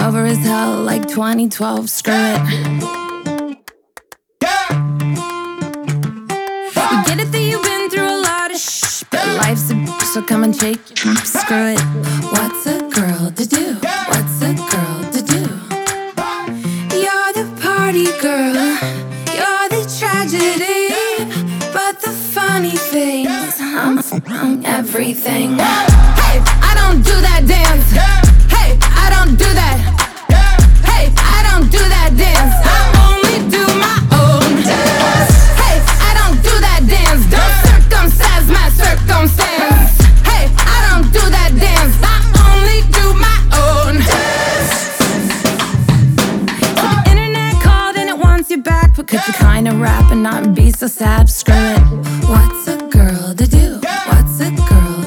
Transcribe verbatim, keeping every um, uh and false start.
Sober as hell like twenty twelve, screw it. We get it that you've been through a lot of shh, but life's a bitch, so come and shake it, screw it. What's a girl to do? What's a girl to do? You're the party girl, you're the tragedy, but the funny thing is I'm, I'm everything. Hey, I don't do that dance. Hey, I don't do that.